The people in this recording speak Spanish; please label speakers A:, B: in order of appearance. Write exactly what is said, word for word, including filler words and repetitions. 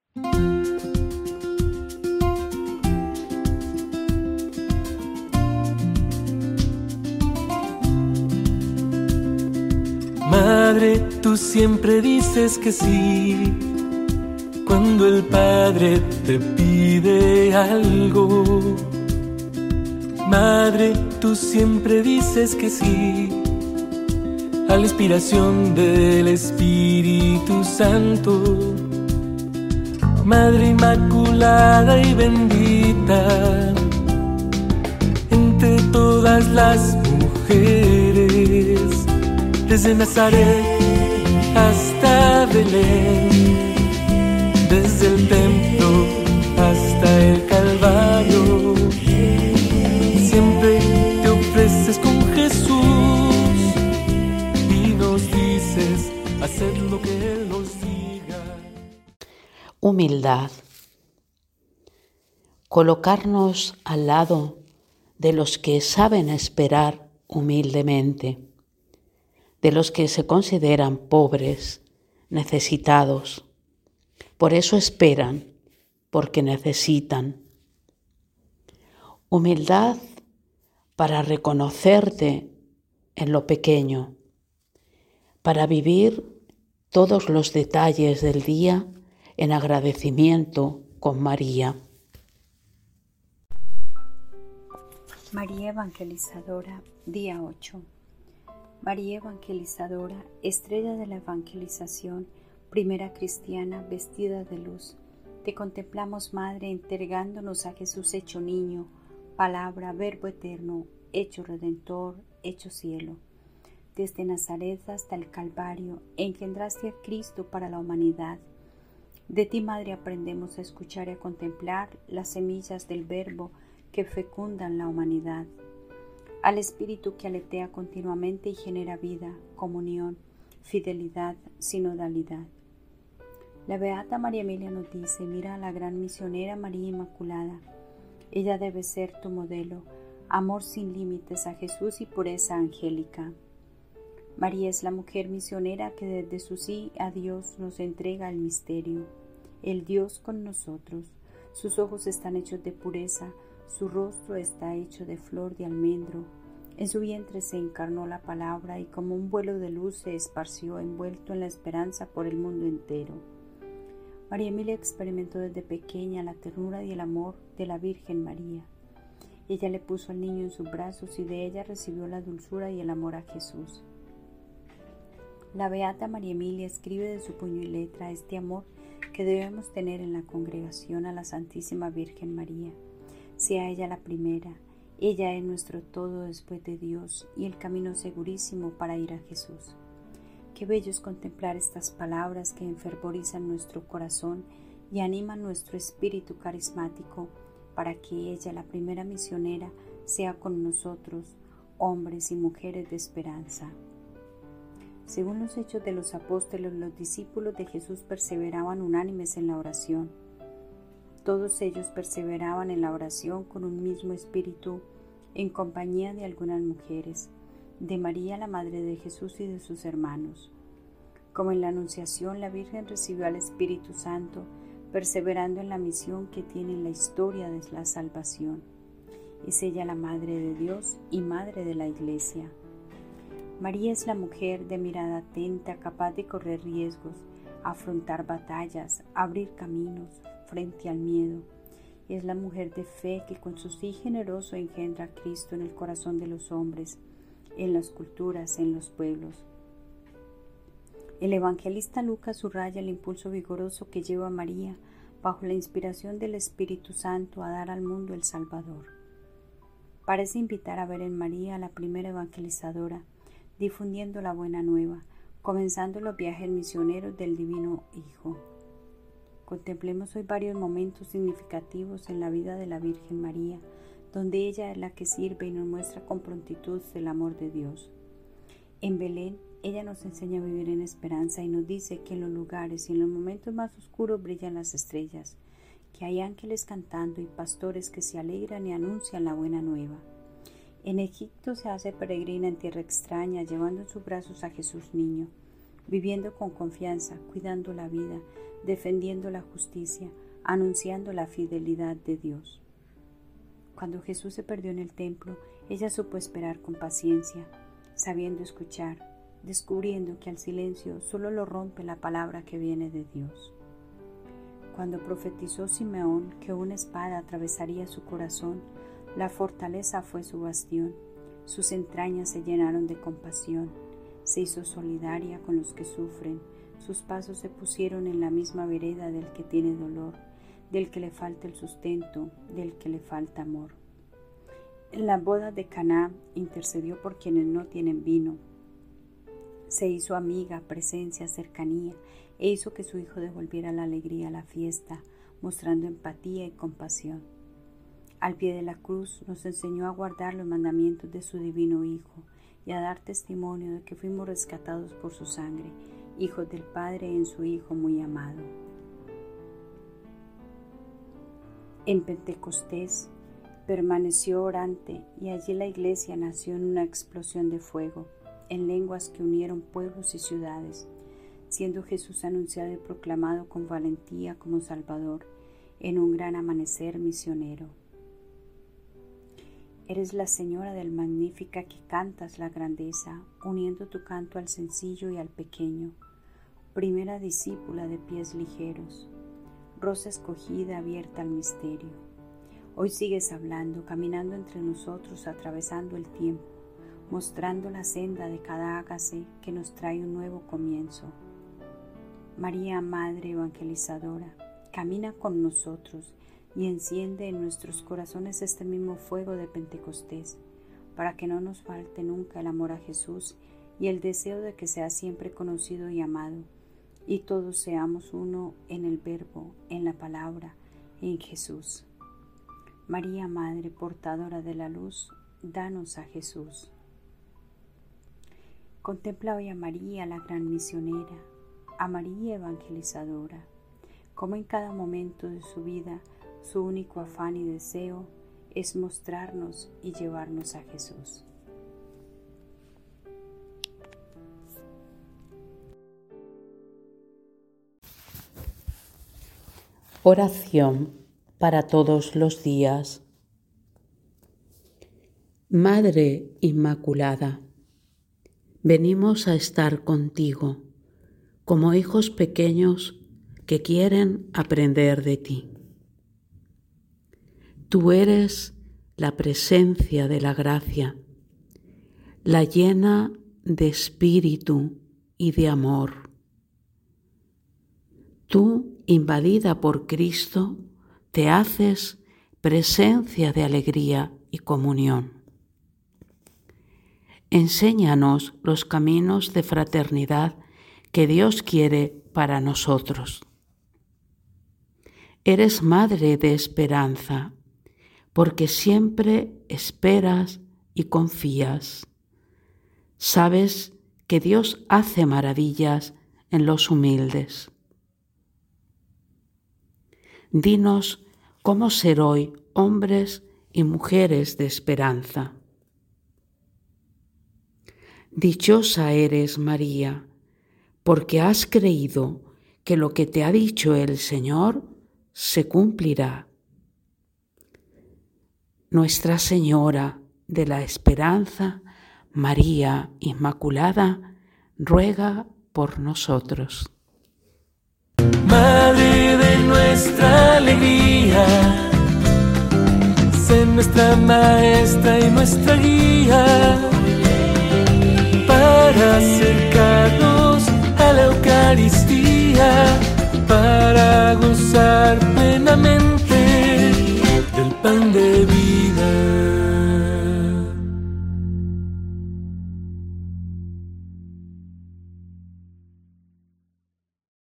A: Madre, tú siempre dices que sí cuando el Padre te pide algo. Madre, tú siempre dices que sí a la inspiración del Espíritu Santo. Madre inmaculada y bendita entre todas las mujeres, desde Nazaret hasta Belén, desde el templo hasta el Calvario, siempre te ofreces con Jesús y nos dices, haced lo que Él os diga.
B: Humildad. Colocarnos al lado de los que saben esperar humildemente, de los que se consideran pobres, necesitados. Por eso esperan, porque necesitan. Humildad para reconocerte en lo pequeño, para vivir todos los detalles del día en agradecimiento con María.
C: María Evangelizadora, día ocho. María Evangelizadora, estrella de la evangelización, primera cristiana vestida de luz. Te contemplamos, Madre, entregándonos a Jesús hecho niño, palabra, verbo eterno, hecho redentor, hecho cielo. Desde Nazaret hasta el Calvario, engendraste a Cristo para la humanidad. De ti, Madre, aprendemos a escuchar y a contemplar las semillas del verbo que fecundan la humanidad. Al Espíritu que aletea continuamente y genera vida, comunión, fidelidad, sinodalidad. La Beata María Emilia nos dice, mira a la gran misionera María Inmaculada. Ella debe ser tu modelo, amor sin límites a Jesús y pureza angélica. María es la mujer misionera que desde su sí a Dios nos entrega el misterio, el Dios con nosotros. Sus ojos están hechos de pureza, su rostro está hecho de flor de almendro. En su vientre se encarnó la palabra y como un vuelo de luz se esparció envuelto en la esperanza por el mundo entero. María Emilia experimentó desde pequeña la ternura y el amor de la Virgen María. Ella le puso al niño en sus brazos y de ella recibió la dulzura y el amor a Jesús. La Beata María Emilia escribe de su puño y letra este amor que debemos tener en la congregación a la Santísima Virgen María. Sea ella la primera, ella es nuestro todo después de Dios y el camino segurísimo para ir a Jesús. Qué bello es contemplar estas palabras que enfervorizan nuestro corazón y animan nuestro espíritu carismático para que ella, la primera misionera, sea con nosotros, hombres y mujeres de esperanza. Según los hechos de los apóstoles, los discípulos de Jesús perseveraban unánimes en la oración. Todos ellos perseveraban en la oración con un mismo espíritu, en compañía de algunas mujeres, de María, la Madre de Jesús, y de sus hermanos. Como en la Anunciación, la Virgen recibió al Espíritu Santo, perseverando en la misión que tiene en la historia de la salvación. Es ella la Madre de Dios y Madre de la Iglesia. María es la mujer de mirada atenta, capaz de correr riesgos, afrontar batallas, abrir caminos frente al miedo. Es la mujer de fe que con su sí generoso engendra a Cristo en el corazón de los hombres, en las culturas, en los pueblos. El evangelista Lucas subraya el impulso vigoroso que lleva a María, bajo la inspiración del Espíritu Santo, a dar al mundo el Salvador. Parece invitar a ver en María a la primera evangelizadora, difundiendo la buena nueva, comenzando los viajes misioneros del Divino Hijo. Contemplemos hoy varios momentos significativos en la vida de la Virgen María, donde ella es la que sirve y nos muestra con prontitud el amor de Dios. En Belén, ella nos enseña a vivir en esperanza y nos dice que en los lugares y en los momentos más oscuros brillan las estrellas, que hay ángeles cantando y pastores que se alegran y anuncian la buena nueva. En Egipto se hace peregrina en tierra extraña, llevando en sus brazos a Jesús niño. viviendo con confianza, cuidando la vida, defendiendo la justicia, anunciando la fidelidad de Dios. Cuando Jesús se perdió en el templo, ella supo esperar con paciencia, sabiendo escuchar, descubriendo que al silencio solo lo rompe la palabra que viene de Dios. Cuando profetizó Simeón que una espada atravesaría su corazón, la fortaleza fue su bastión, sus entrañas se llenaron de compasión, se hizo solidaria con los que sufren, sus pasos se pusieron en la misma vereda del que tiene dolor, del que le falta el sustento, del que le falta amor. En la boda de Caná intercedió por quienes no tienen vino. Se hizo amiga, presencia, cercanía, e hizo que su hijo devolviera la alegría a la fiesta, mostrando empatía y compasión. Al pie de la cruz nos enseñó a guardar los mandamientos de su divino Hijo y a dar testimonio de que fuimos rescatados por su sangre, hijos del Padre en su Hijo muy amado. En Pentecostés permaneció orante y allí la iglesia nació en una explosión de fuego, en lenguas que unieron pueblos y ciudades, siendo Jesús anunciado y proclamado con valentía como Salvador en un gran amanecer misionero. Eres la Señora del Magnífica que cantas la grandeza, uniendo tu canto al sencillo y al pequeño, primera discípula de pies ligeros, rosa escogida abierta al misterio. Hoy sigues hablando, caminando entre nosotros, atravesando el tiempo, mostrando la senda de cada ágase que nos trae un nuevo comienzo. María, Madre Evangelizadora, camina con nosotros y enciende en nuestros corazones este mismo fuego de Pentecostés, para que no nos falte nunca el amor a Jesús y el deseo de que sea siempre conocido y amado, y todos seamos uno en el Verbo, en la palabra, en Jesús. María, Madre portadora de la luz, danos a Jesús. Contempla hoy a María, la gran misionera, a María Evangelizadora, como en cada momento de su vida su único afán y deseo es mostrarnos y llevarnos a Jesús.
B: Oración para todos los días. Madre Inmaculada, venimos a estar contigo como hijos pequeños que quieren aprender de ti. Tú eres la presencia de la gracia, la llena de espíritu y de amor. Tú, invadida por Cristo, te haces presencia de alegría y comunión. Enséñanos los caminos de fraternidad que Dios quiere para nosotros. Eres madre de esperanza, porque siempre esperas y confías. Sabes que Dios hace maravillas en los humildes. Dinos cómo ser hoy hombres y mujeres de esperanza. Dichosa eres, María, porque has creído que lo que te ha dicho el Señor se cumplirá. Nuestra Señora de la Esperanza, María Inmaculada, ruega por nosotros.
A: Madre de nuestra alegría, sé nuestra maestra y nuestra guía, para acercarnos a la Eucaristía.